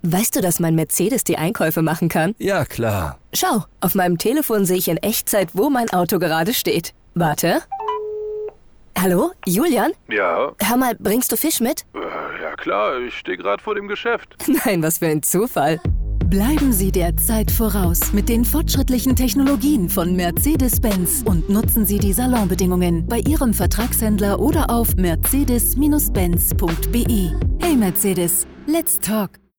Weißt du, dass mein Mercedes die Einkäufe machen kann? Ja, klar. Schau, auf meinem Telefon sehe ich in Echtzeit, wo mein Auto gerade steht. Warte. Hallo, Julian? Ja? Hör mal, bringst du Fisch mit? Ja klar, ich stehe gerade vor dem Geschäft. Nein, was für ein Zufall. Bleiben Sie der Zeit voraus mit den fortschrittlichen Technologien von Mercedes-Benz und nutzen Sie die Salonbedingungen bei Ihrem Vertragshändler oder auf mercedes-benz.de. Hey Mercedes, let's talk!